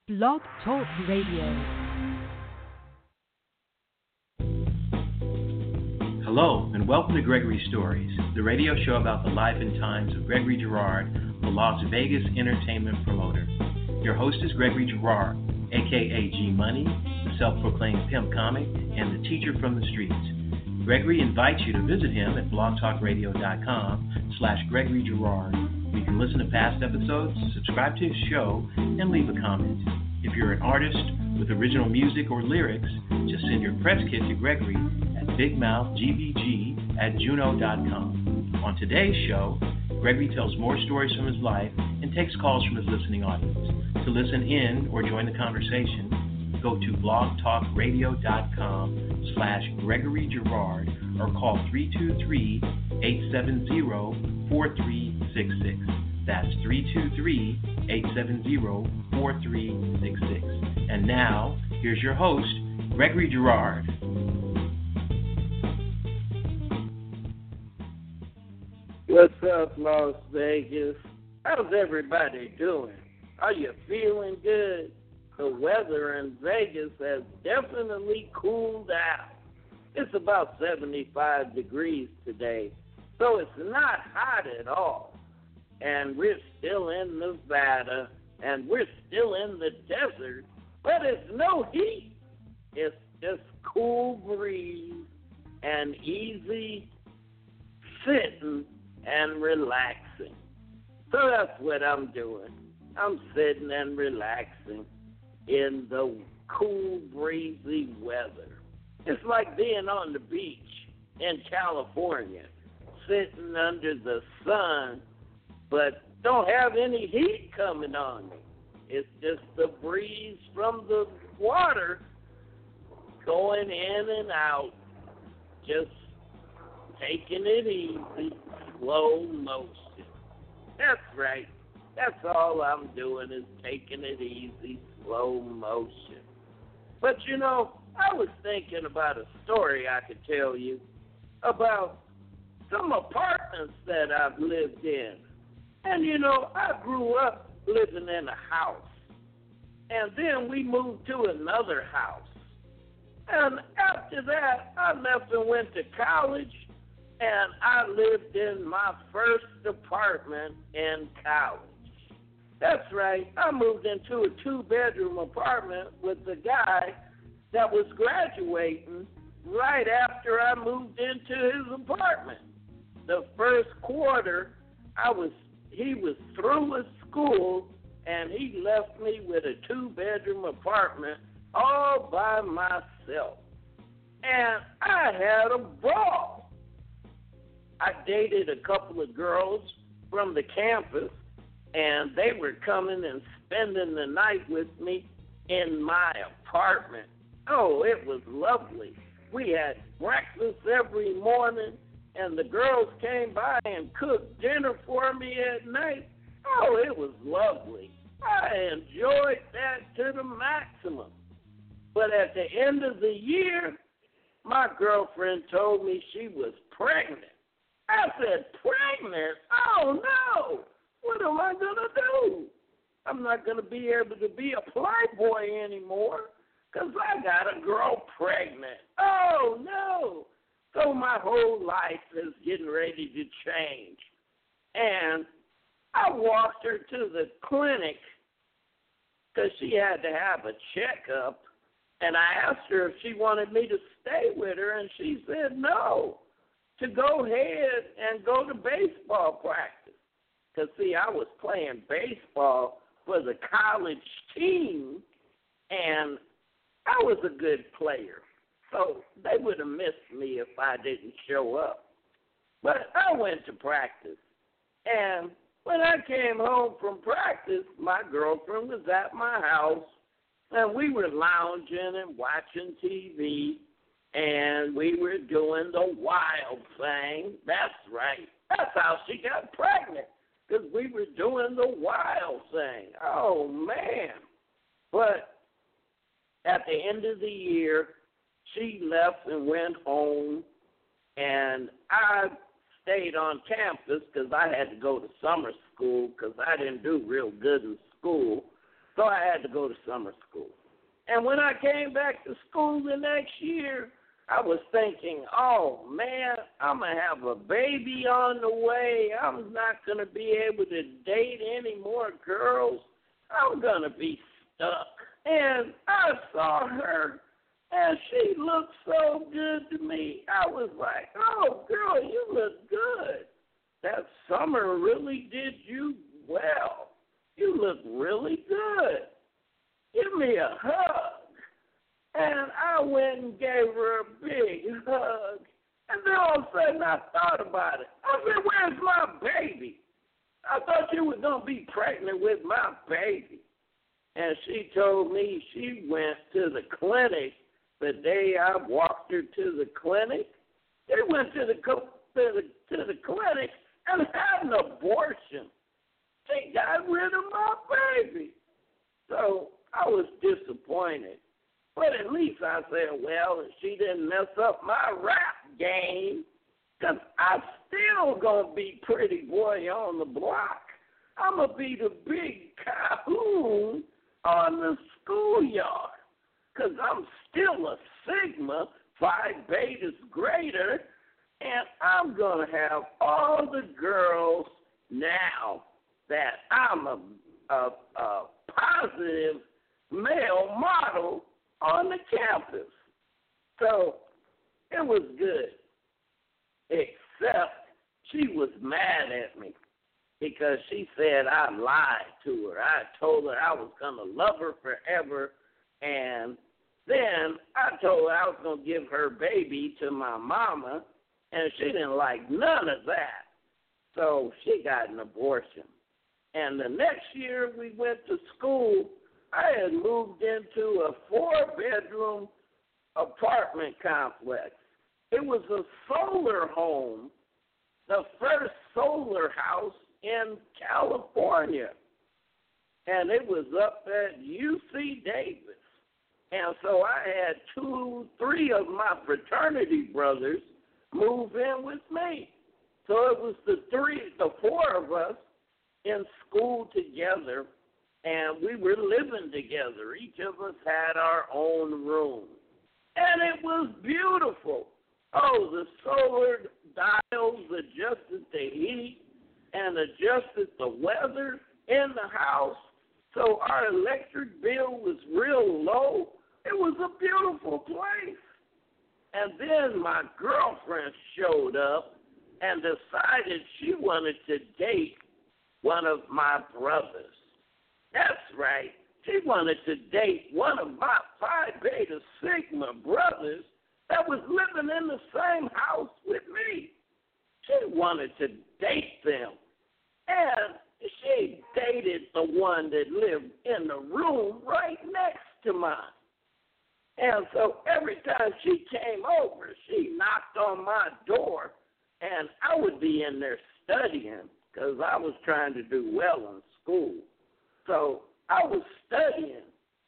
Blog Talk Radio. Hello, and welcome to Gregory Stories, the radio show about the life and times of Gregory Girard, the Las Vegas entertainment promoter. Your host is Gregory Girard, a.k.a. G-Money, the self-proclaimed pimp comic, and the teacher from the streets. Gregory invites you to visit him at blogtalkradio.com/Gregory Girard. You can listen to past episodes, subscribe to his show, and leave a comment. If you're an artist with original music or lyrics, just send your press kit to Gregory at bigmouthgbg@juno.com. On today's show, Gregory tells more stories from his life and takes calls from his listening audience. To listen in or join the conversation, go to blogtalkradio.com/Gregory Girard or call 323-870-4366. That's 323-870-4366. And now, here's your host, Gregory Girard. What's up, Las Vegas? How's everybody doing? Are you feeling good? The weather in Vegas has definitely cooled out. It's about 75 degrees today, so it's not hot at all. And we're still in Nevada, and we're still in the desert, but it's no heat. It's just cool breeze and easy sitting and relaxing. So that's what I'm doing. I'm sitting and relaxing in the cool, breezy weather. It's like being on the beach in California, sitting under the sun, but don't have any heat coming on me. It's just the breeze from the water going in and out, just taking it easy, slow motion. That's right. That's all I'm doing is taking it easy, slow motion. But you know, I was thinking about a story I could tell you about some apartments that I've lived in. And you know, I grew up living in a house. And then we moved to another house. And after that, I left and went to college. And I lived in my first apartment in college. That's right. I moved into a 2-bedroom apartment with the guy that was graduating right after I moved into his apartment. The first quarter, he was through with school, and he left me with a 2-bedroom apartment all by myself. And I had a ball. I dated a couple of girls from the campus, and they were coming and spending the night with me in my apartment. Oh, it was lovely. We had breakfast every morning, and the girls came by and cooked dinner for me at night. Oh, it was lovely. I enjoyed that to the maximum. But at the end of the year, my girlfriend told me she was pregnant. I said, pregnant? Oh, no. What am I going to do? I'm not going to be able to be a playboy anymore because I got a girl pregnant. Oh, no. So my whole life is getting ready to change. And I walked her to the clinic because she had to have a checkup. And I asked her if she wanted me to stay with her, and she said no, to go ahead and go to baseball practice. Because, see, I was playing baseball for the college team, and I was a good player. So they would have missed me if I didn't show up. But I went to practice. And when I came home from practice, my girlfriend was at my house, and we were lounging and watching TV, and we were doing the wild thing. That's right. That's how she got pregnant, because we were doing the wild thing. Oh, man. But at the end of the year, she left and went home, and I stayed on campus because I had to go to summer school because I didn't do real good in school. So I had to go to summer school. And when I came back to school the next year, I was thinking, oh, man, I'm going to have a baby on the way. I'm not going to be able to date any more girls. I'm going to be stuck. And I saw her, and she looked so good to me. I was like, oh, girl, you look good. That summer really did you well. You look really good. Give me a hug. And I went and gave her a big hug. And then all of a sudden I thought about it. I said, where's my baby? I thought you were going to be pregnant with my baby. And she told me she went to the clinic the day I walked her to the clinic. They went to the clinic and had an abortion. She got rid of my baby. So I was disappointed. But at least I said, well, she didn't mess up my rap game, because I'm still going to be pretty boy on the block. I'm going to be the big Cahoon on the schoolyard, because I'm still a Sigma, Phi Beta's greater, and I'm going to have all the girls now that I'm a positive male model on the campus. So it was good, except she was mad at me because she said I lied to her. I told her I was going to love her forever, and then I told her I was going to give her baby to my mama, and she didn't like none of that. So she got an abortion. And the next year we went to school, I had moved into a 4-bedroom apartment complex. It was a solar home, the first solar house in California. And it was up at UC Davis. And so I had 3 of my fraternity brothers move in with me. So it was the 4 of us in school together, and we were living together. Each of us had our own room. And it was beautiful. Oh, the solar dials adjusted the heat and adjusted the weather in the house. So our electric bill was real low. It was a beautiful place. And then my girlfriend showed up and decided she wanted to date one of my brothers. That's right. She wanted to date one of my Phi Beta Sigma brothers that was living in the same house with me. She wanted to date them. And she dated the one that lived in the room right next to mine. And so every time she came over, she knocked on my door, and I would be in there studying because I was trying to do well in school. So I was studying,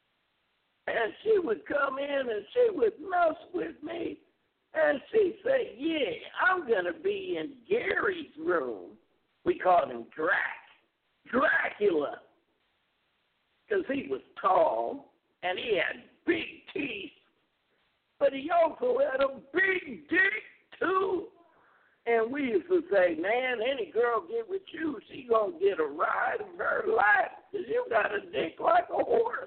and she would come in and she would mess with me, and she'd say, yeah, I'm going to be in Gary's room. We called him Dracula, because he was tall, and he had big teeth, but he also had a big dick, too. And we used to say, man, any girl get with you, she going to get a ride of her life because you got a dick like a horse.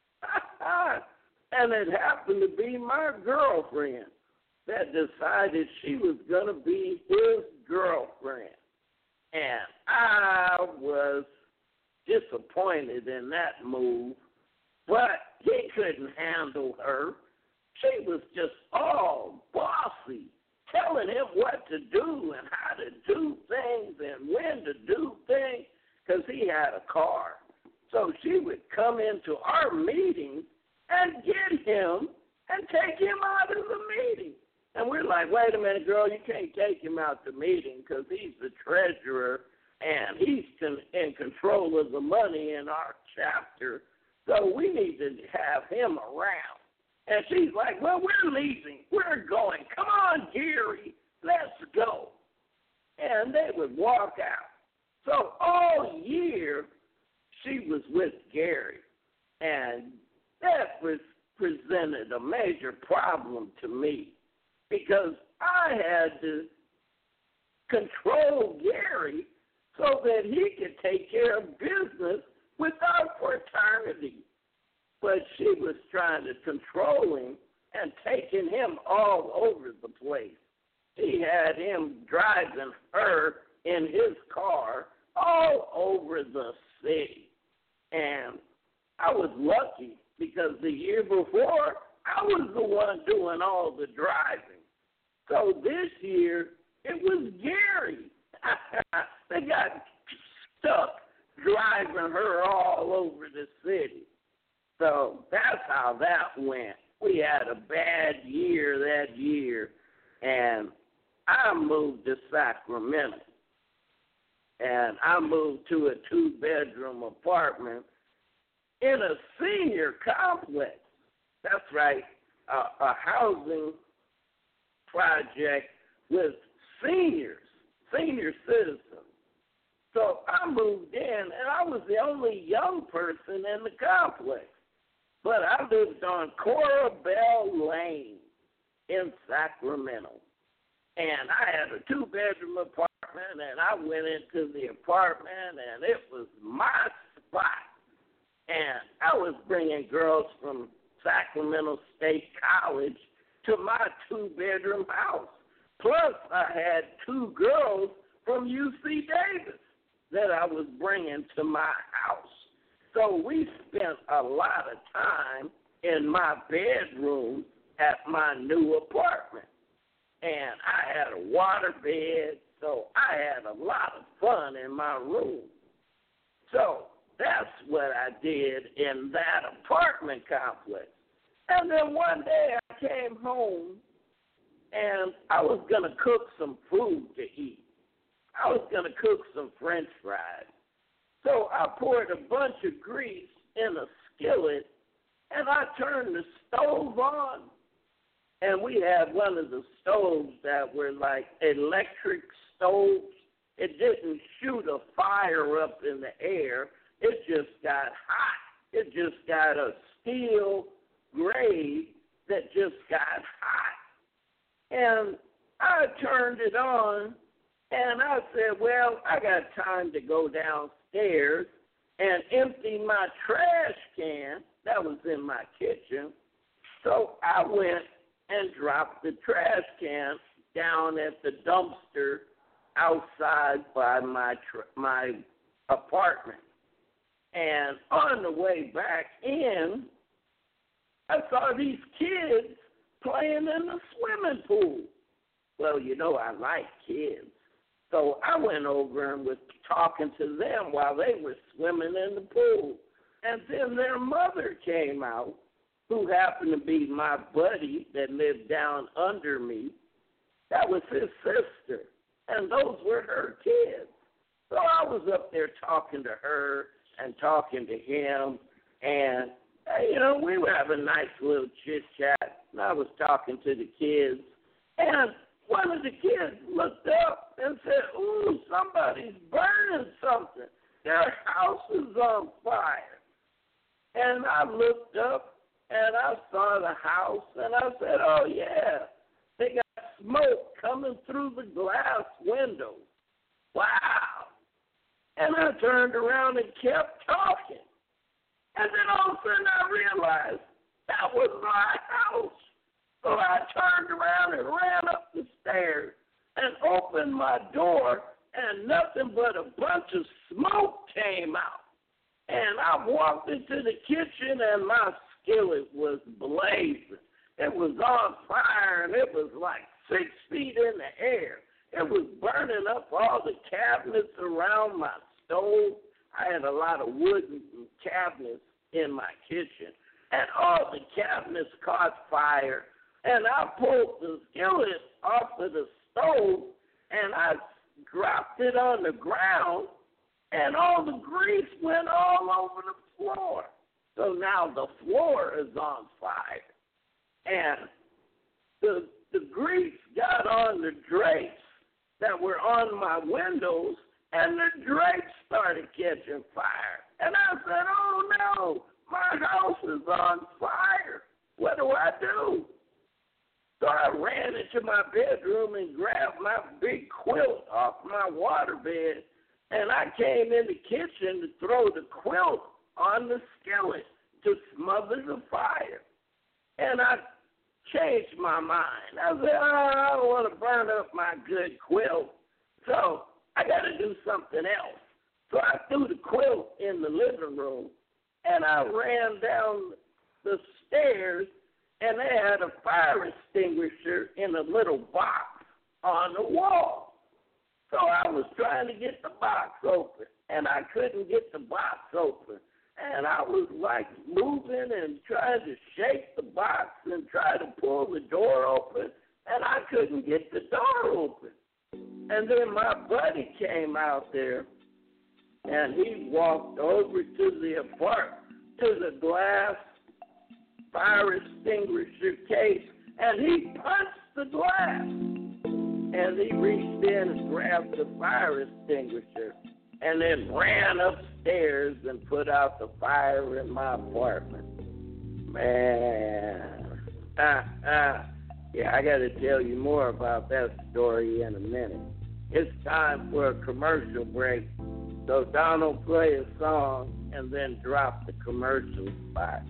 And it happened to be my girlfriend that decided she was going to be his girlfriend. And I was disappointed in that move, but he couldn't handle her. She was just all bossy, telling him what to do and how to do things and when to do things, because he had a car. So she would come into our meeting and get him and take him out of the meeting. And we're like, wait a minute, girl, you can't take him out the meeting because he's the treasurer and he's in control of the money in our chapter. So we need to have him around. And she's like, well, we're leaving. We're going. Come on, Gary. Let's go. And they would walk out. So all year, she was with Gary. presented a major problem to me because I had to control Gary so that he could take care of business with our fraternity. But she was trying to control him and taking him all over the place. She had him driving her in his car all over the city. And I was lucky because the year before, I was the one doing all the driving. So this year, it was Gary. They got stuck driving her all over the city. So that's how that went. We had a bad year that year, and I moved to Sacramento. And I moved to a 2-bedroom apartment in a senior complex. That's right, a housing project with senior citizens. So I moved in, and I was the only young person in the complex. But I lived on Cora Bell Lane in Sacramento. And I had a 2-bedroom apartment, and I went into the apartment, and it was my spot. And I was bringing girls from Sacramento State College to my 2-bedroom house. Plus, I had 2 girls from UC Davis that I was bringing to my house. So we spent a lot of time in my bedroom at my new apartment. And I had a water bed, so I had a lot of fun in my room. So that's what I did in that apartment complex. And then one day I came home, and I was going to cook some food to eat. I was going to cook some French fries. So I poured a bunch of grease in a skillet, and I turned the stove on. And we had one of the stoves that were like electric stoves. It didn't shoot a fire up in the air. It just got hot. It just got a steel grade that just got hot. And I turned it on, and I said, well, I got time to go downstairs and empty my trash can that was in my kitchen. So I went and dropped the trash can down at the dumpster outside by my apartment. And on the way back in, I saw these kids playing in the swimming pool. Well, you know I like kids. So I went over and was talking to them while they were swimming in the pool. And then their mother came out, who happened to be my buddy that lived down under me. That was his sister, and those were her kids. So I was up there talking to her and talking to him, and, we were having a nice little chit-chat, and I was talking to the kids, and one of the kids looked up and said, ooh, somebody's burning something. Their house is on fire. And I looked up, and I saw the house, and I said, oh, yeah, they got smoke coming through the glass window. Wow. And I turned around and kept talking. And then all of a sudden I realized that was my house. So I turned around and ran up the stairs and opened my door, and nothing but a bunch of smoke came out. And I walked into the kitchen, and my skillet was blazing. It was on fire, and it was like 6 feet in the air. It was burning up all the cabinets around my stove. I had a lot of wooden cabinets in my kitchen, and all the cabinets caught fire. And I pulled the skillet off of the stove, and I dropped it on the ground, and all the grease went all over the floor. So now the floor is on fire. And the grease got on the drapes that were on my windows, and the drapes started catching fire. And I said, oh, no, my house is on fire. What do I do? So I ran into my bedroom and grabbed my big quilt off my waterbed, and I came in the kitchen to throw the quilt on the skillet to smother the fire. And I changed my mind. I said, I don't want to burn up my good quilt, so I got to do something else. So I threw the quilt in the living room, and I ran down the stairs, and they had a fire extinguisher in a little box on the wall. So I was trying to get the box open, and I couldn't get the box open. And I was like moving and trying to shake the box and try to pull the door open, and I couldn't get the door open. And then my buddy came out there, and he walked over to the glass fire extinguisher case, and he punched the glass. And he reached in and grabbed the fire extinguisher and then ran upstairs and put out the fire in my apartment. Man. Yeah, I got to tell you more about that story in a minute. It's time for a commercial break. So Donald, play a song and then drop the commercial spot.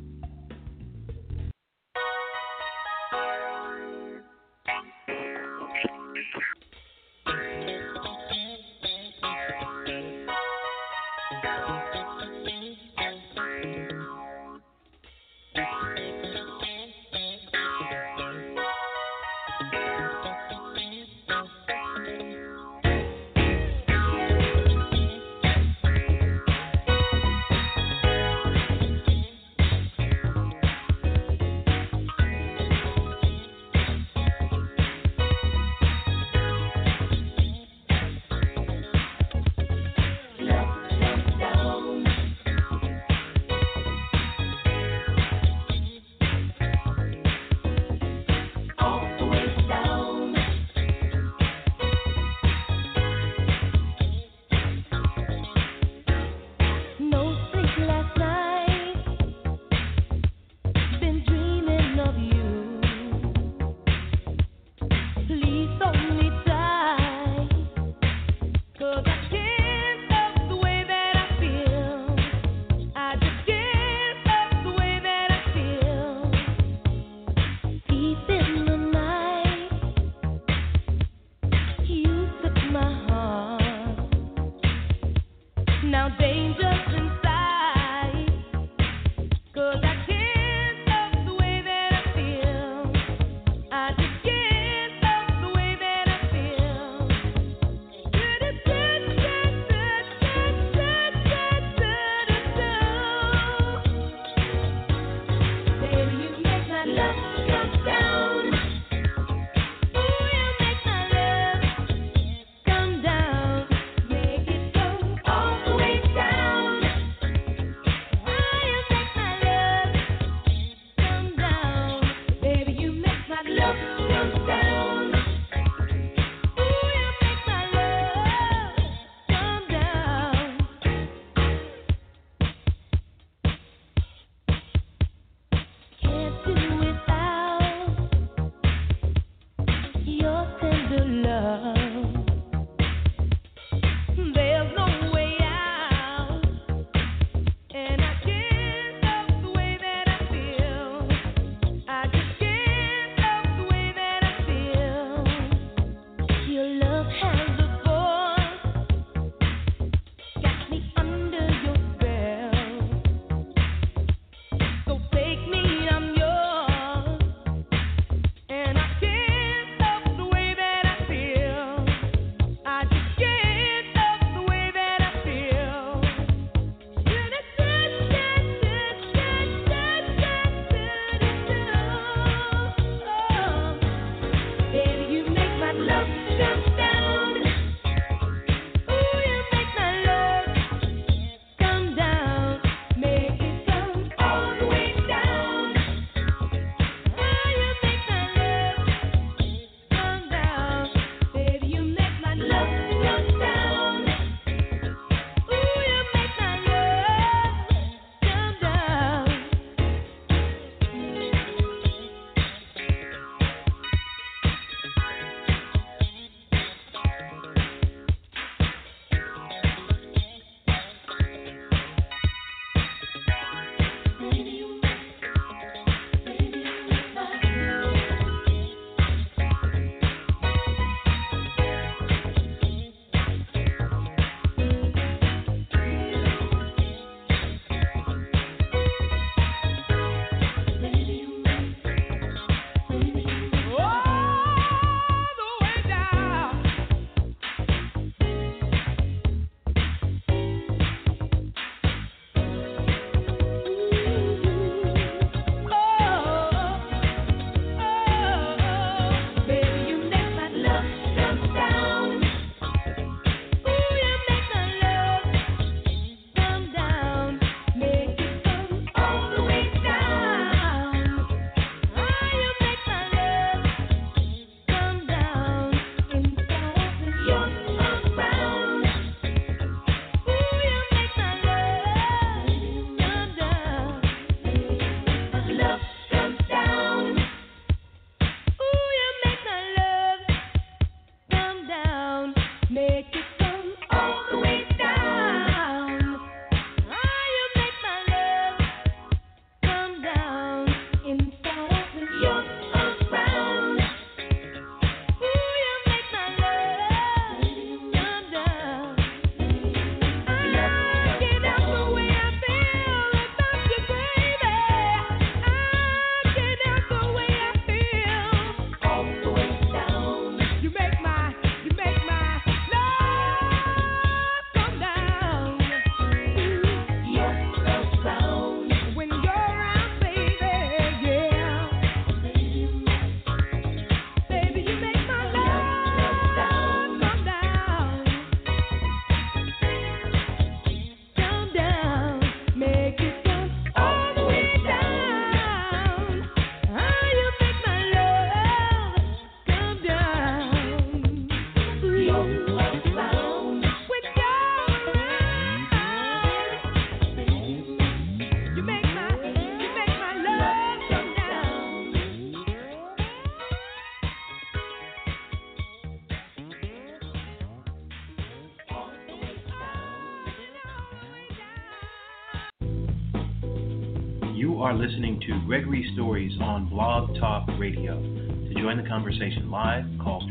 You are listening to Gregory Stories on Blog Talk Radio. To join the conversation live, call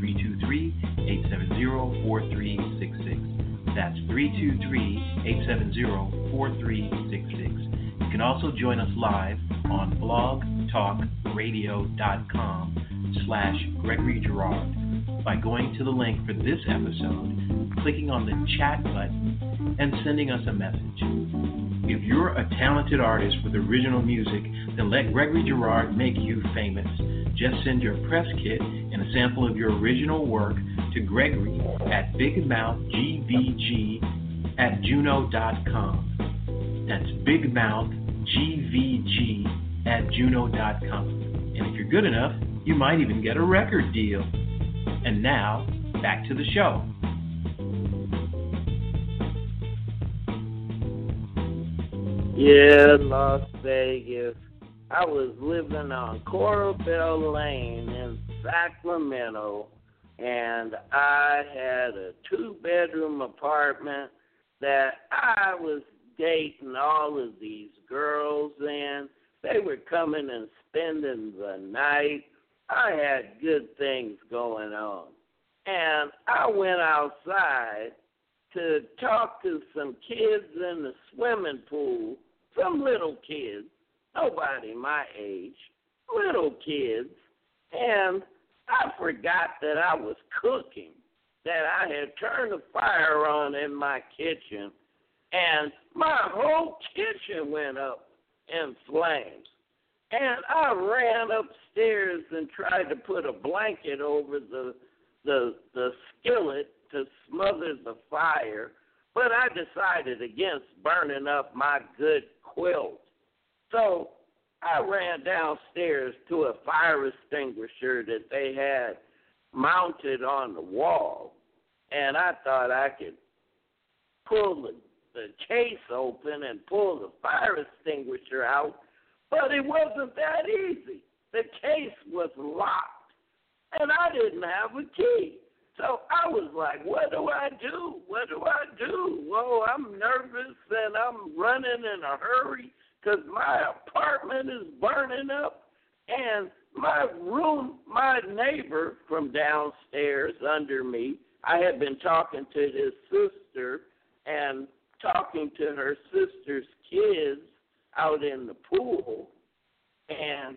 323-870-4366. That's 323-870-4366. You can also join us live on blogtalkradio.com/Gregory Girard by going to the link for this episode, clicking on the chat button, and sending us a message. If you're a talented artist with original music, then let Gregory Girard make you famous. Just send your press kit and a sample of your original work to Gregory at bigmouthgvg@juno.com. That's bigmouthgvg@juno.com. And if you're good enough, you might even get a record deal. And now, back to the show. Yeah, Las Vegas. I was living on Coral Bell Lane in Sacramento, and I had a 2-bedroom apartment that I was dating all of these girls in. They were coming and spending the night. I had good things going on. And I went outside to talk to some kids in the swimming pool, some little kids, nobody my age, little kids. And I forgot that I was cooking, that I had turned the fire on in my kitchen, and my whole kitchen went up in flames. And I ran upstairs and tried to put a blanket over the skillet to smother the fire, but I decided against burning up my good quilt. So I ran downstairs to a fire extinguisher that they had mounted on the wall, and I thought I could pull the case open and pull the fire extinguisher out, but it wasn't that easy. The case was locked, and I didn't have a key. So I was like, what do I do? What do I do? Whoa, I'm nervous, and I'm running in a hurry because my apartment is burning up. And my neighbor from downstairs under me, I had been talking to his sister and talking to her sister's kids out in the pool, and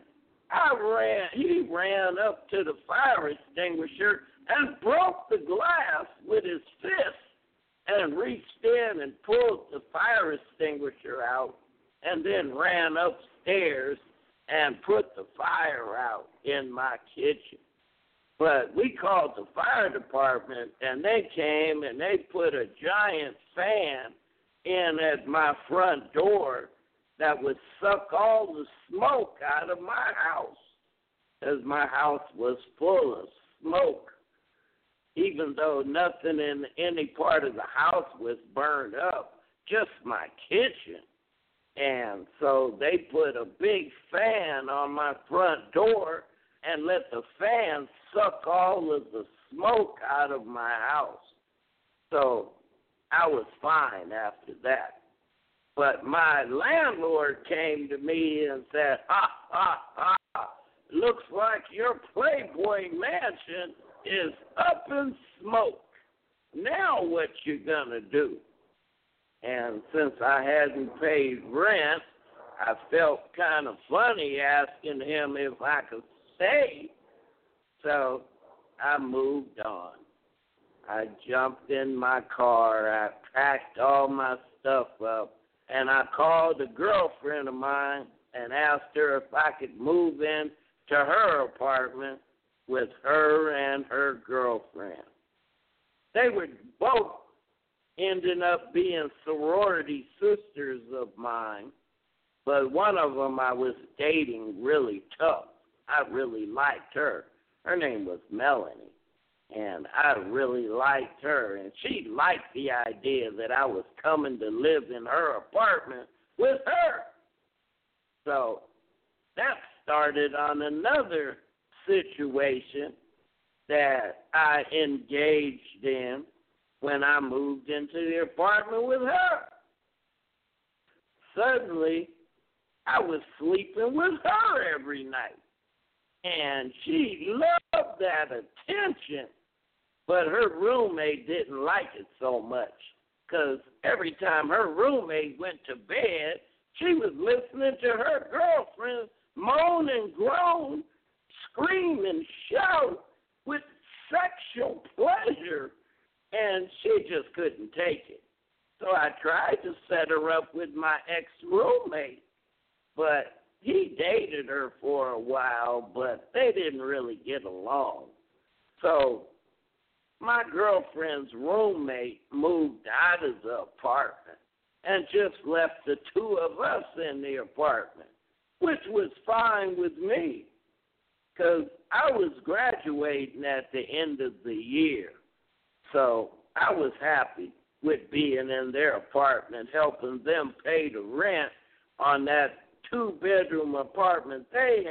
he ran up to the fire extinguisher and broke the glass with his fist and reached in and pulled the fire extinguisher out and then ran upstairs and put the fire out in my kitchen. But we called the fire department, and they came and they put a giant fan in at my front door that would suck all the smoke out of my house, as my house was full of smoke, even though nothing in any part of the house was burned up, just my kitchen. And so they put a big fan on my front door and let the fan suck all of the smoke out of my house. So I was fine after that. But my landlord came to me and said, looks like your Playboy mansion is up in smoke. Now what you gonna do? And since I hadn't paid rent, I felt kind of funny asking him if I could stay. So I moved on. I jumped in my car, I packed all my stuff up, and I called a girlfriend of mine and asked her if I could move in to her apartment with her and her girlfriend. They were both ending up being sorority sisters of mine, but one of them I was dating really tough. I really liked her. Her name was Melanie, and I really liked her, and she liked the idea that I was coming to live in her apartment with her. So that started on another situation that I engaged in when I moved into the apartment with her. Suddenly, I was sleeping with her every night. And she loved that attention, but her roommate didn't like it so much because every time her roommate went to bed, she was listening to her girlfriend moan and groan, scream and shout with sexual pleasure, and she just couldn't take it. So I tried to set her up with my ex-roommate, but he dated her for a while, but they didn't really get along. So my girlfriend's roommate moved out of the apartment and just left the two of us in the apartment, which was fine with me because I was graduating at the end of the year. So I was happy with being in their apartment, helping them pay the rent on that 2-bedroom apartment they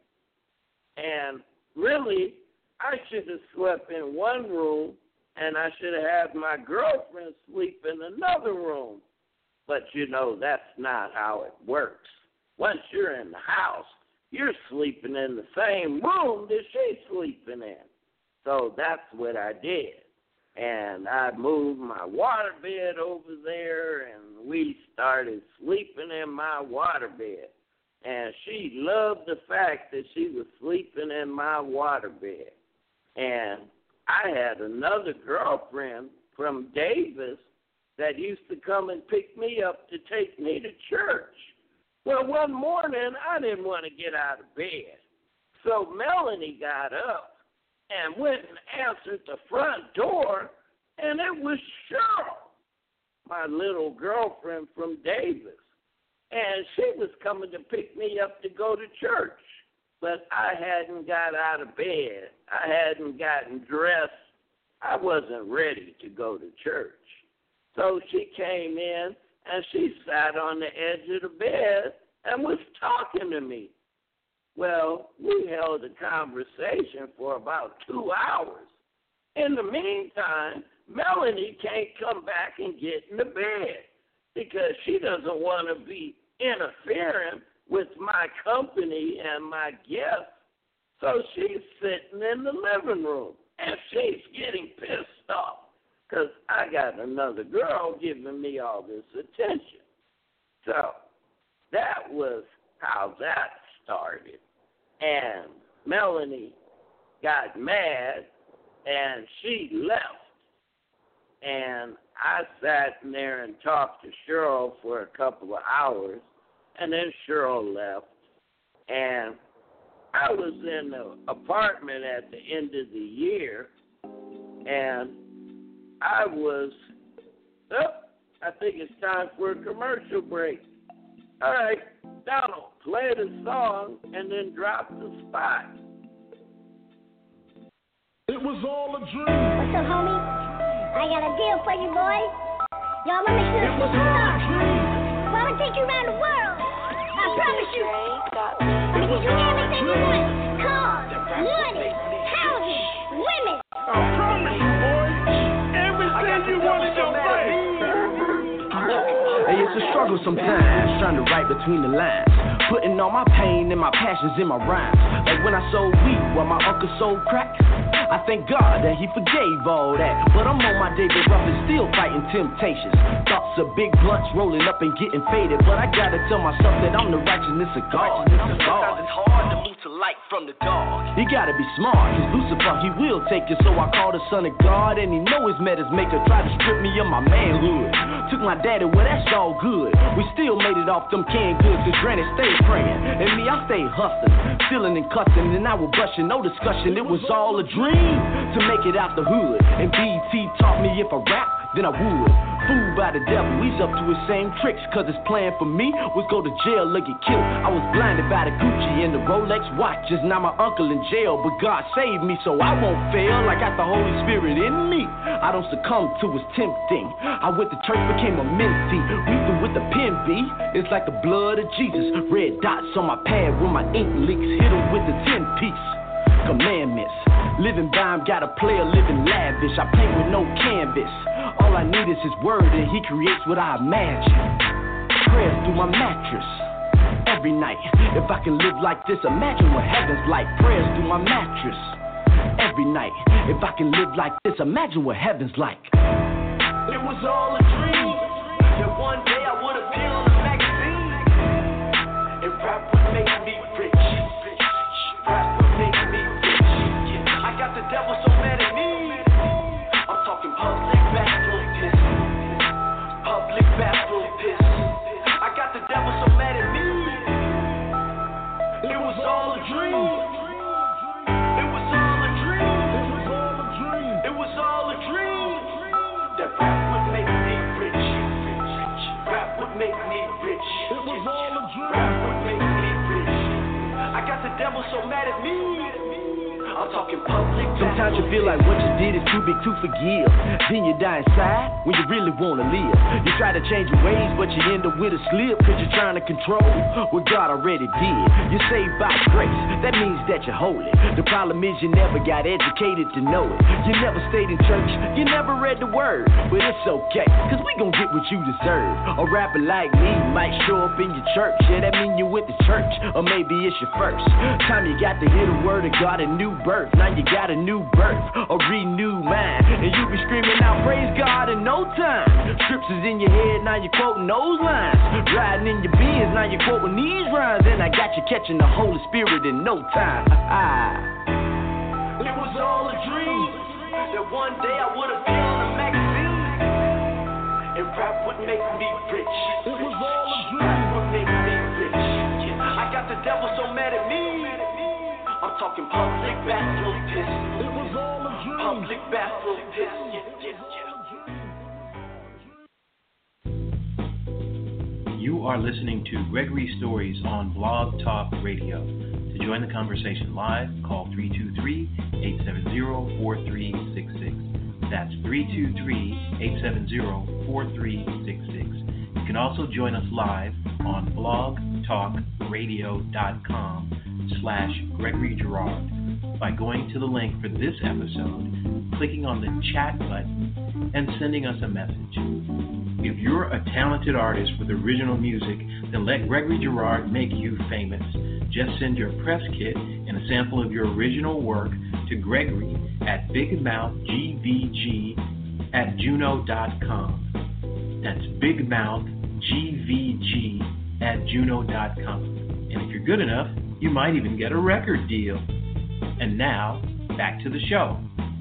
had. And really, I should have slept in one room, and I should have had my girlfriend sleep in another room. But, you know, that's not how it works. Once you're in the house, you're sleeping in the same room that she's sleeping in. So that's what I did. And I moved my waterbed over there, and we started sleeping in my waterbed. And she loved the fact that she was sleeping in my waterbed. And I had another girlfriend from Davis that used to come and pick me up to take me to church. Well, one morning, I didn't want to get out of bed. So Melanie got up and went and answered the front door, and it was Cheryl, my little girlfriend from Davis. And she was coming to pick me up to go to church. But I hadn't got out of bed. I hadn't gotten dressed. I wasn't ready to go to church. So she came in, and she sat on the edge of the bed and was talking to me. Well, we held a conversation for about 2 hours. In the meantime, Melanie can't come back and get in the bed because she doesn't want to be interfering with my company and my guests. So she's sitting in the living room, and she's getting pissed off because I got another girl giving me all this attention. So that was how that started. And Melanie got mad, and she left. And I sat in there and talked to Cheryl for a couple of hours, and then Cheryl left. And I was in the apartment at the end of the year, and I was, I think it's time for a commercial break. All right, Donald, play the song and then drop the spot. It was all a dream. What's up, homie? I got a deal for you, boys. Y'all wanna make sure It was all a dream. Well, I'm gonna take you around the world. I promise you. I'm gonna get you everything you want. Cars, money, houses, women. I promise you, boy. Everything you want in your life. Hey, it's a struggle sometimes, trying to write between the lines. Putting all my pain and my passions in my rhymes. Like when I sold weed while my uncle sold crack. I thank God that he forgave all that. But I'm on my David Ruffin, still fighting temptations. Thoughts of big blunts rolling up and getting faded. But I gotta tell myself that I'm the righteousness of God. Sometimes it's hard to move to light from the dark. You gotta be smart, cause Lucifer, he will take you. So I call the son of God, and he know his met his maker. Try to strip me of my manhood. Took my daddy, well that's all good. We still made it off them canned goods, cause granny stayed praying. And me, I stayed hustling, stealing and cussing. And I was brushing, no discussion, it was all a dream to make it out the hood. And BET taught me if I rap, then I would. Fooled by the devil, he's up to his same tricks. Cause his plan for me was go to jail or get killed. I was blinded by the Gucci and the Rolex watches. Now my uncle in jail, but God saved me so I won't fail. I got the Holy Spirit in me, I don't succumb to his tempting. I went to church, became a mentee. Reefing with the pen B, it's like the blood of Jesus. Red dots on my pad when my ink leaks. Hit him with the 10-piece commandments. Living by him, gotta play a living lavish. I paint with no canvas. All I need is his word, and he creates what I imagine. Prayers through my mattress. every night. If I can live like this, imagine what heaven's like. Prayers through my mattress every night. If I can live like this, imagine what heaven's like. It was all a dream that one day I would appear on a magazine, and rap would make me rich. Rap would make me rich. I got the devil so mad at me. I'm talking public bathroom piss. Public bathroom piss. I got the devil so mad at me. It was all a dream. It was all a dream. It was all a dream. It was all a dream. That rap would make me rich. Rap would make me rich. It was all a dream. Rap would make me rich. I got the devil so mad at me. I'm talking public. Sometimes you feel like what you did is too big to forgive. Then you die inside when you really wanna live. You try to change your ways, but you end up with a slip, cause you're trying to control what God already did. You're saved by grace, that means that you're holy. The problem is you never got educated to know it. You never stayed in church, you never read the word. But it's okay, cause we gon' get what you deserve. A rapper like me might show up in your church. Yeah, that mean you went to church, or maybe it's your first time you got to hear the word of God, a new birth. Now you got a new birth, a renewed mind, and you be screaming out praise God in no time. Scriptures in your head, now you're quoting those lines. Riding in your Benz, now you're quoting these rhymes. And I got you catching the Holy Spirit in no time. It was all a dream that one day I would appear on a magazine, and rap would make me rich. It was all a dream. Rap would make me rich. I got the devil so mad at me. I'm talking public bathroom piss. It was all a dream. Public bathroom piss. You are listening to Gregory Stories on Blog Talk Radio. To join the conversation live, call 323-870-4366. That's 323-870-4366. You can also join us live on blogtalkradio.com/Gregory Girard by going to the link for this episode, clicking on the chat button, and sending us a message. If you're a talented artist with original music, then let Gregory Girard make you famous. Just send your press kit and a sample of your original work to Gregory at bigmouthgvg@juno.com. That's bigmouthgvg@juno.com. And if you're good enough, you might even get a record deal. And now, back to the show.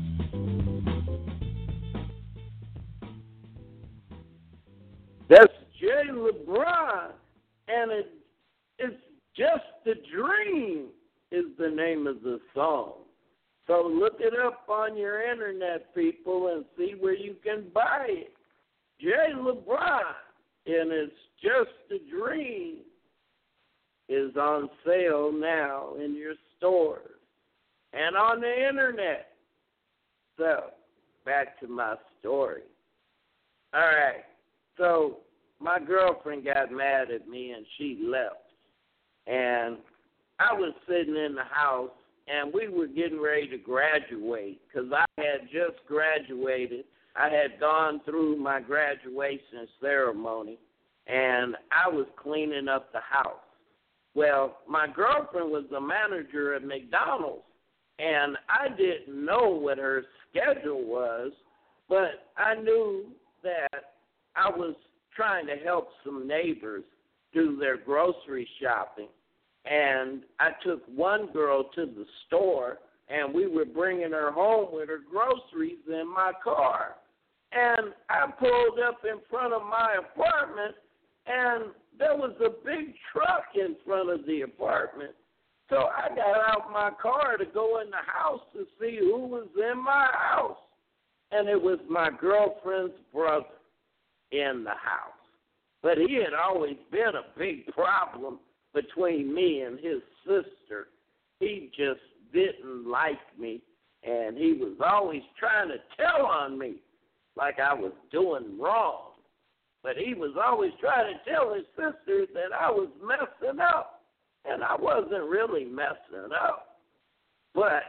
That's Jay LeBron, and it's Just a Dream is the name of the song. So look it up on your internet, people, and see where you can buy it. Jay LeBron, and it's Just a Dream, is on sale now in your stores and on the internet. So, back to my story. All right. So, my girlfriend got mad at me and she left. And I was sitting in the house and we were getting ready to graduate because I had just graduated. I had gone through my graduation ceremony and I was cleaning up the house. Well, my girlfriend was the manager at McDonald's and I didn't know what her schedule was, but I knew that I was trying to help some neighbors do their grocery shopping. And I took one girl to the store, and we were bringing her home with her groceries in my car. And I pulled up in front of my apartment, and there was a big truck in front of the apartment. So I got out my car to go in the house to see who was in my house. And it was my girlfriend's brother in the house. But he had always been a big problem between me and his sister. He just didn't like me, and he was always trying to tell on me like I was doing wrong. But he was always trying to tell his sister that I was messing up, and I wasn't really messing up. But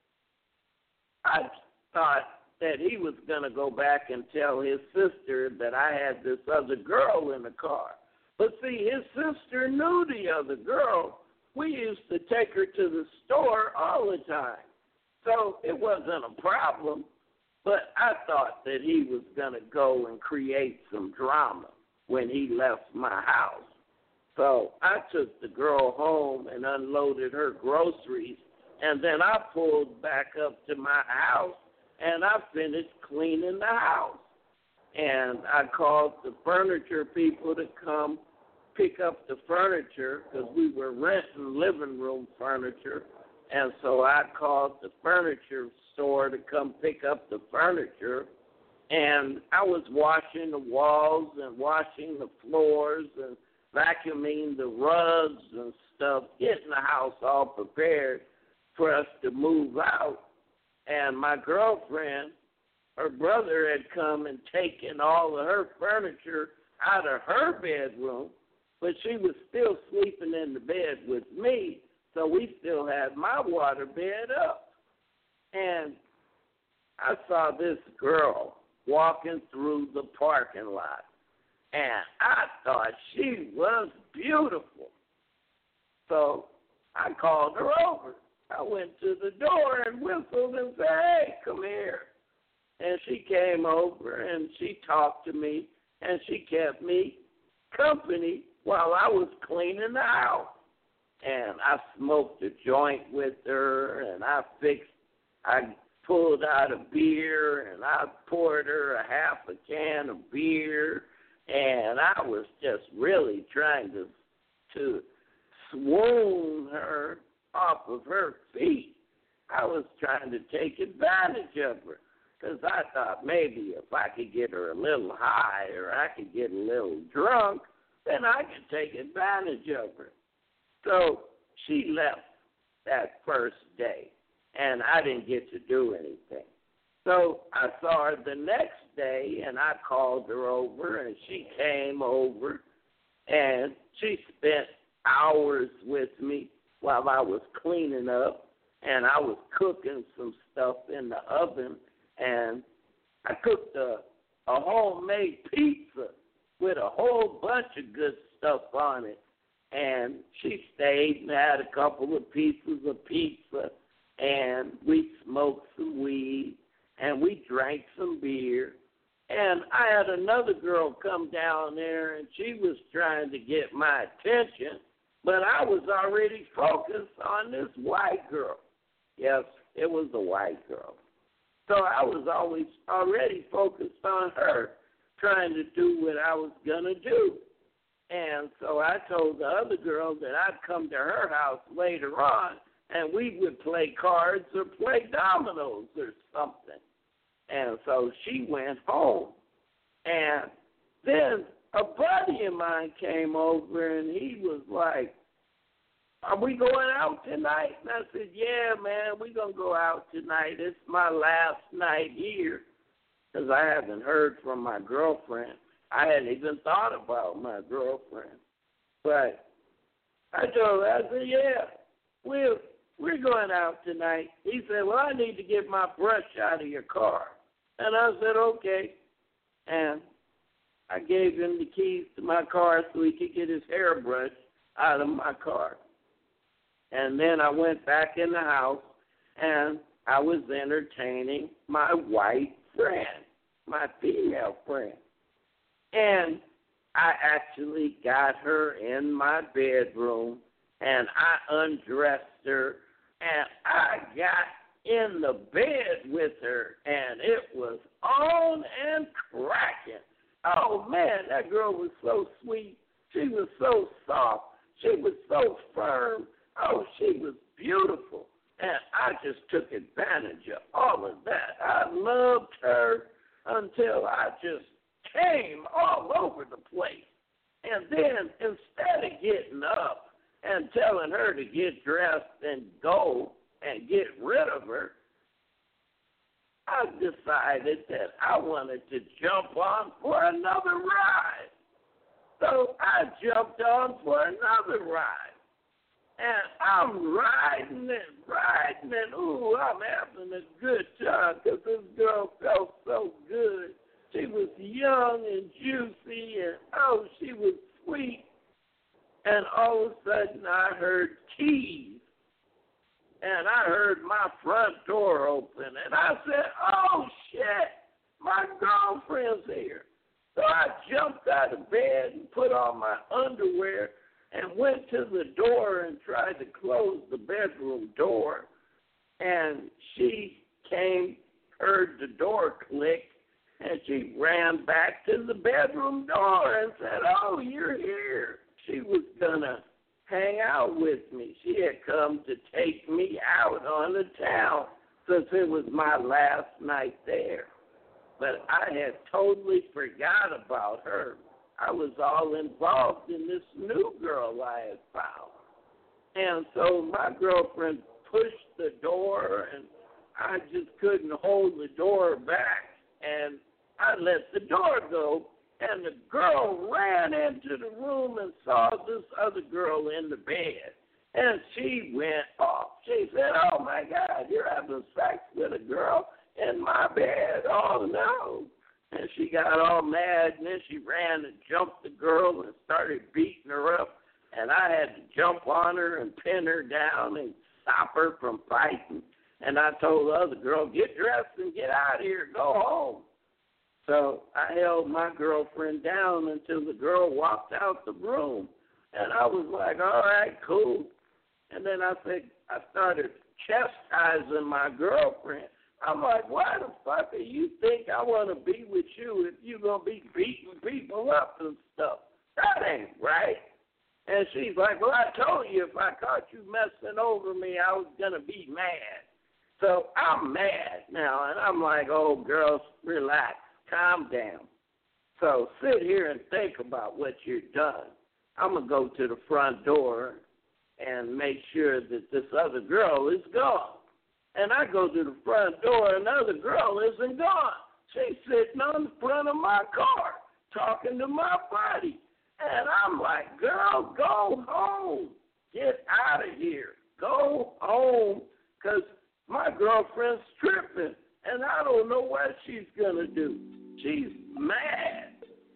I thought that he was going to go back and tell his sister that I had this other girl in the car. But see, his sister knew the other girl. We used to take her to the store all the time. So it wasn't a problem. But I thought that he was going to go and create some drama when he left my house. So I took the girl home and unloaded her groceries, and then I pulled back up to my house, and I finished cleaning the house. And I called the furniture people to come pick up the furniture because we were renting living room furniture. And so I called the furniture store to come pick up the furniture. And I was washing the walls and washing the floors and vacuuming the rugs and stuff, getting the house all prepared for us to move out. And my girlfriend, her brother had come and taken all of her furniture out of her bedroom, but she was still sleeping in the bed with me, so we still had my water bed up. And I saw this girl walking through the parking lot, and I thought she was beautiful. So I called her over. I went to the door and whistled and said, "Hey, come here." And she came over and she talked to me and she kept me company while I was cleaning the house. And I smoked a joint with her and I pulled out a beer and I poured her a half a can of beer, and I was just really trying to swoon her off of her feet. I was trying to take advantage of her because I thought maybe if I could get her a little high or I could get a little drunk, then I could take advantage of her. So she left that first day, and I didn't get to do anything. So I saw her the next day, and I called her over, and she came over, and she spent hours with me while I was cleaning up, and I was cooking some stuff in the oven, and I cooked a homemade pizza with a whole bunch of good stuff on it. And she stayed and had a couple of pieces of pizza, and we smoked some weed, and we drank some beer. And I had another girl come down there, and she was trying to get my attention, but I was already focused on this white girl. Yes, it was a white girl. So I was already focused on her, trying to do what I was going to do. And so I told the other girl that I'd come to her house later on, and we would play cards or play dominoes or something. And so she went home. And then a buddy of mine came over, and he was like, "Are we going out tonight?" And I said, "Yeah, man, we're going to go out tonight. It's my last night here," because I haven't heard from my girlfriend. I hadn't even thought about my girlfriend. But I told her, I said, "Yeah, we're going out tonight." He said, "Well, I need to get my brush out of your car." And I said, "Okay." And I gave him the keys to my car so he could get his hairbrush out of my car. And then I went back in the house, and I was entertaining my white friend, my female friend. And I actually got her in my bedroom, and I undressed her, and I got in the bed with her, and it was on and cracking. Oh, man, that girl was so sweet. She was so soft. She was so firm. Oh, she was beautiful. And I just took advantage of all of that. I loved her until I just came all over the place. And then instead of getting up and telling her to get dressed and go and get rid of her, I decided that I wanted to jump on for another ride. So I jumped on for another ride. And I'm riding, ooh, I'm having a good time because this girl felt so good. She was young and juicy, and, oh, she was sweet. And all of a sudden I heard keys. And I heard my front door open. And I said, oh, shit, my girlfriend's here. So I jumped out of bed and put on my underwear and went to the door and tried to close the bedroom door. And she came, heard the door click, and she ran back to the bedroom door and said, oh, you're here. She was going to hang out with me. She had come to take me out on the town since it was my last night there. But I had totally forgot about her. I was all involved in this new girl I had found. And so my girlfriend pushed the door, and I just couldn't hold the door back. And I let the door go, and the girl ran into the room and saw this other girl in the bed. And she went off. She said, oh, my God, you're having sex with a girl in my bed. Oh, no. And she got all mad, and then she ran and jumped the girl and started beating her up. And I had to jump on her and pin her down and stop her from fighting. And I told the other girl, get dressed and get out of here, go home. So I held my girlfriend down until the girl walked out the room. And I was like, all right, cool. And then I started chastising my girlfriend. I'm like, why the fuck do you think I want to be with you if you're going to be beating people up and stuff? That ain't right. And she's like, well, I told you if I caught you messing over me, I was going to be mad. So I'm mad now, and I'm like, oh, girls, relax, calm down. So sit here and think about what you've done. I'm going to go to the front door and make sure that this other girl is gone. And I go to the front door, and the other girl isn't gone. She's sitting on the front of my car talking to my buddy. And I'm like, girl, go home. Get out of here. Go home, because my girlfriend's tripping, and I don't know what she's going to do. She's mad.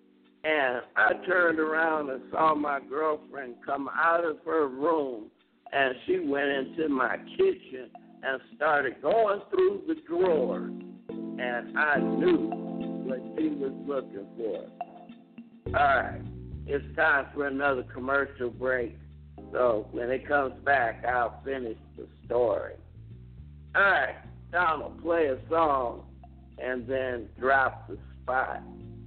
And I turned around and saw my girlfriend come out of her room, and she went into my kitchen and started going through the drawers. And I knew what she was looking for. All right, it's time for another commercial break. So when it comes back, I'll finish the story. All right, Donald, play a song and then drop the spot.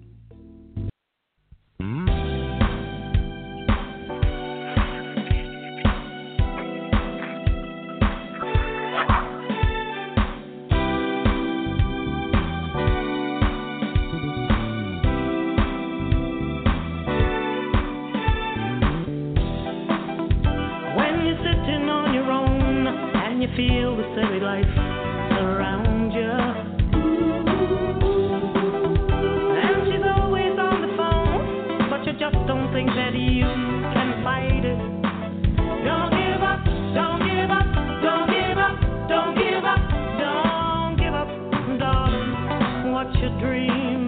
You feel the silly life around you, and she's always on the phone, but you just don't think that you can fight it. Don't give up, don't give up, don't give up, don't give up, don't give up, darling, what's your dream?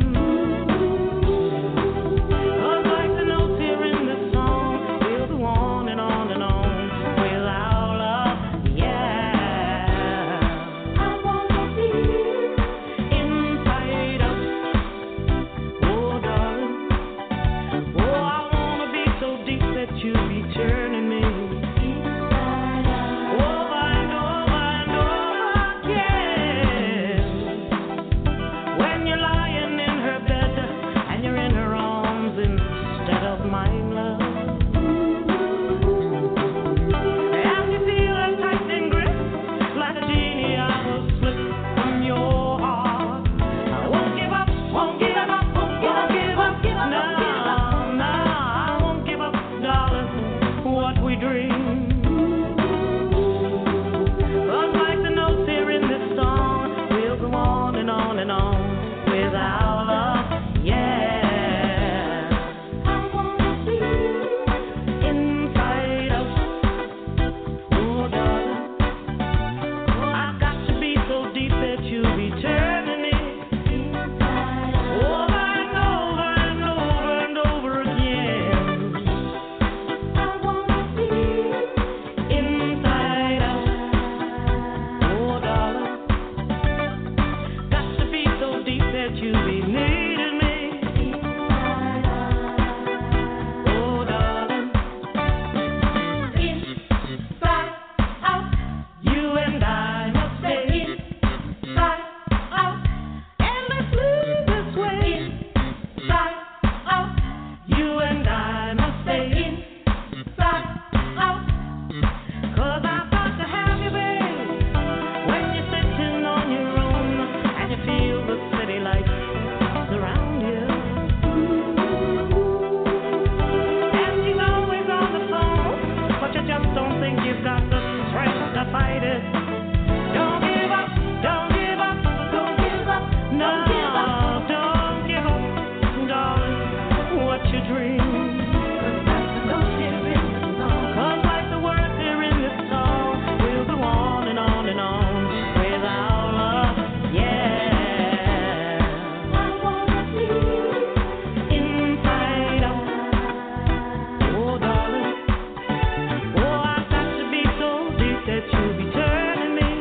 that you'll be turning me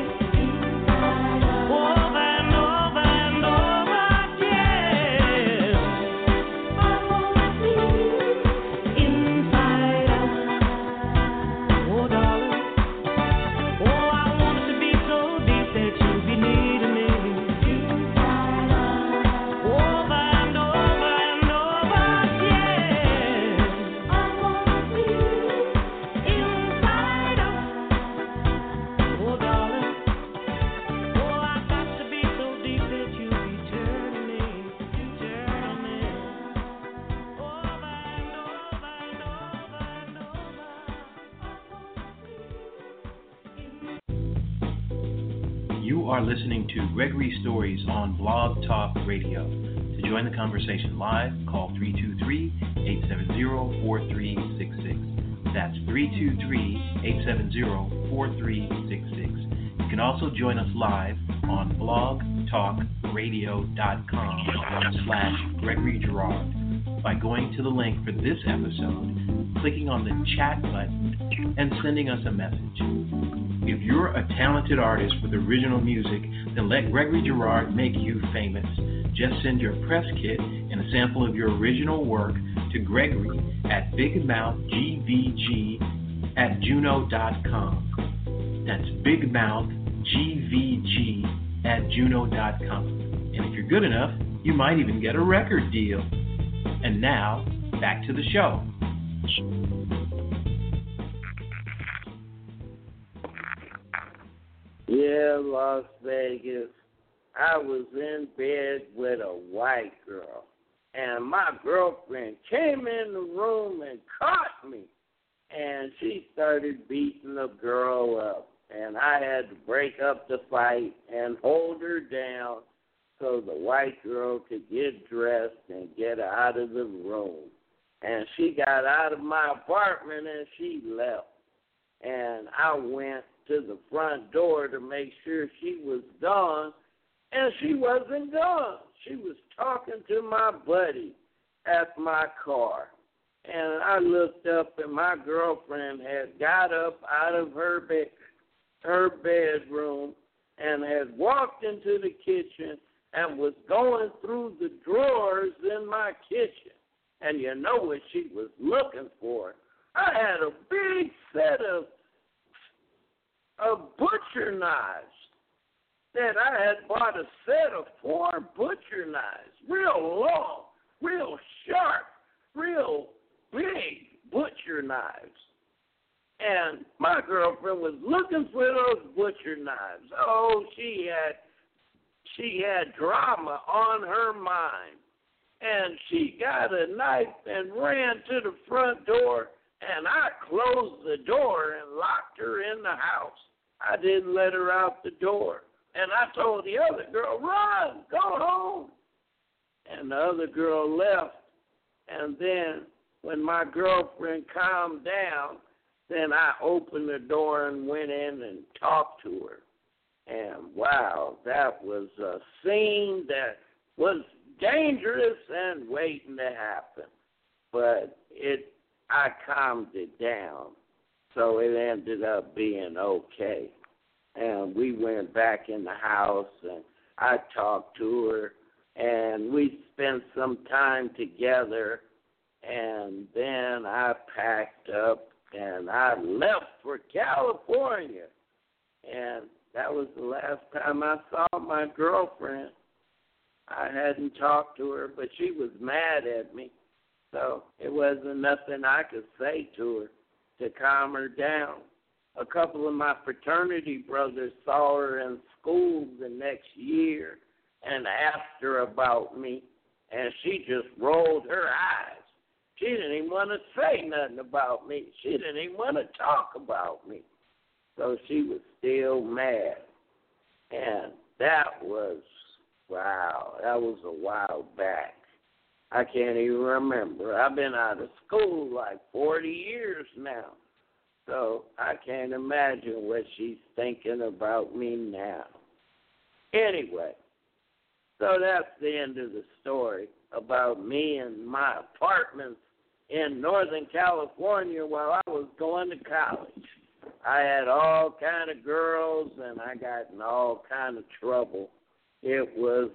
over and over and over again. I wanna see you inside out. Oh, darling. Oh, I want it to be so deep that you'll be needing me over and over and over again. I wanna see you inside out. Oh, darling. Oh, I got to be so deep that you'll be turning me over and over and over and over. You are listening to Gregory Stories on Blog Talk Radio. To join the conversation live, call 323-870-4366. That's 323-870-4366. You can also join us live on blogtalkradio.com/Gregory Girard by going to the link for this episode, clicking on the chat button, and sending us a message. If you're a talented artist with original music, then let Gregory Girard make you famous. Just send your press kit and a sample of your original work to Gregory at bigmouthgvg@juno.com. That's bigmouthgvg@juno.com. And if you're good enough, you might even get a record deal. And now, back to the show. Yeah, Las Vegas. I was in bed with a white girl, and my girlfriend came in the room and caught me, and she started beating the girl up, and I had to break up the fight and hold her down so the white girl could get dressed and get out of the room. And she got out of my apartment and she left, and I went to the front door to make sure she was gone, and she wasn't gone. She was talking to my buddy at my car, and I looked up, and my girlfriend had got up out of her bedroom and had walked into the kitchen and was going through the drawers in my kitchen. And you know what she was looking for? I had a big set of butcher knives that I had bought, a set of 4 butcher knives, real long, real sharp, real big butcher knives. And my girlfriend was looking for those butcher knives. Oh, she had drama on her mind. And she got a knife and ran to the front door, and I closed the door and locked her in the house. I didn't let her out the door. And I told the other girl, run, go home. And the other girl left. And then when my girlfriend calmed down, then I opened the door and went in and talked to her. And, wow, that was a scene that was dangerous and waiting to happen. But I calmed it down, so it ended up being okay. And we went back in the house, and I talked to her, and we spent some time together, and then I packed up, and I left for California. And that was the last time I saw my girlfriend. I hadn't talked to her, but she was mad at me, so it wasn't nothing I could say to her to calm her down. A couple of my fraternity brothers saw her in school the next year and asked her about me, and she just rolled her eyes. She didn't even want to say nothing about me. She didn't even want to talk about me. So she was still mad. And that was, wow, that was a while back. I can't even remember. I've been out of school like 40 years now. So I can't imagine what she's thinking about me now. Anyway, so that's the end of the story about me and my apartments in Northern California while I was going to college. I had all kind of girls, and I got in all kind of trouble. It was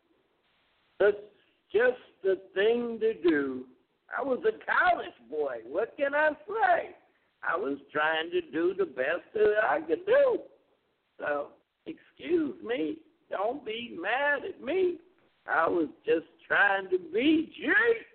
just the thing to do. I was a college boy. What can I say? I was trying to do the best that I could do. So, excuse me. Don't be mad at me. I was just trying to be G.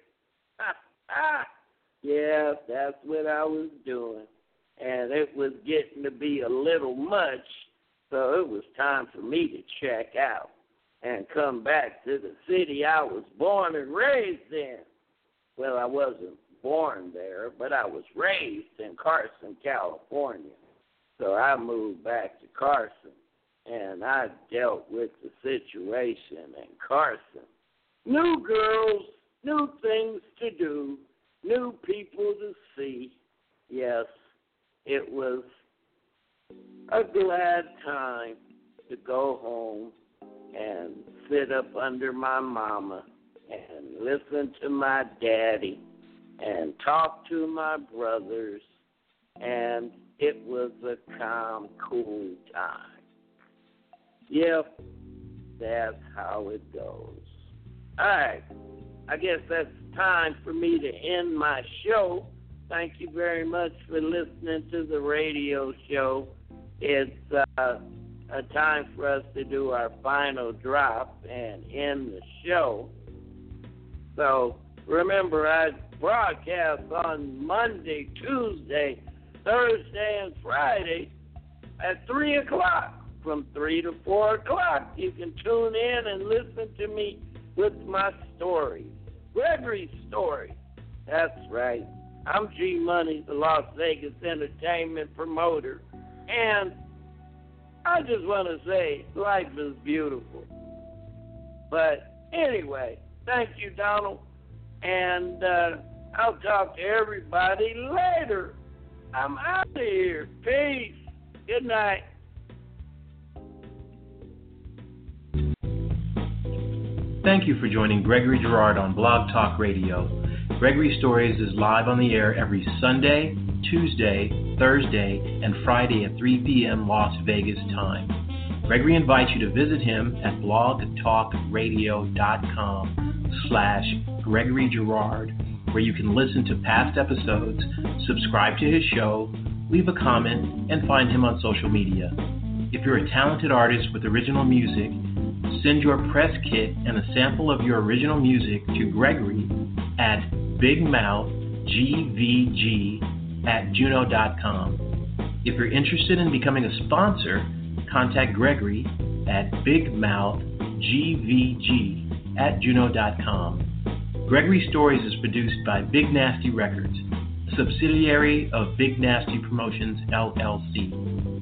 Yeah, that's what I was doing. And it was getting to be a little much, so it was time for me to check out and come back to the city I was born and raised in. Well, I wasn't born there, but I was raised in Carson, California. So I moved back to Carson, and I dealt with the situation in Carson. New girls, new things to do, new people to see. Yes, it was a glad time to go home and sit up under my mama and listen to my daddy and talk to my brothers, and it was a calm, cool time. Yep, that's how it goes. All right, I guess that's time for me to end my show. Thank you very much for listening to the radio show. It's a time for us to do our final drop and end the show. So remember, I broadcast on Monday, Tuesday, Thursday, and Friday at 3 o'clock. From 3 to 4 o'clock, you can tune in and listen to me with my stories. Gregory's Story. That's right. I'm G Money, the Las Vegas entertainment promoter. And I just want to say life is beautiful. But anyway, thank you, Donald. And I'll talk to everybody later. I'm out of here. Peace. Good night. Thank you for joining Gregory Girard on Blog Talk Radio. Gregory Stories is live on the air every Sunday, Tuesday, Thursday, and Friday at 3 p.m. Las Vegas time. Gregory invites you to visit him at blogtalkradio.com/Gregory Girard, where you can listen to past episodes, subscribe to his show, leave a comment, and find him on social media. If you're a talented artist with original music, send your press kit and a sample of your original music to Gregory at bigmouthgvg@juno.com. If you're interested in becoming a sponsor, contact Gregory at bigmouthgvg@juno.com. Gregory Stories is produced by Big Nasty Records, a subsidiary of Big Nasty Promotions, LLC.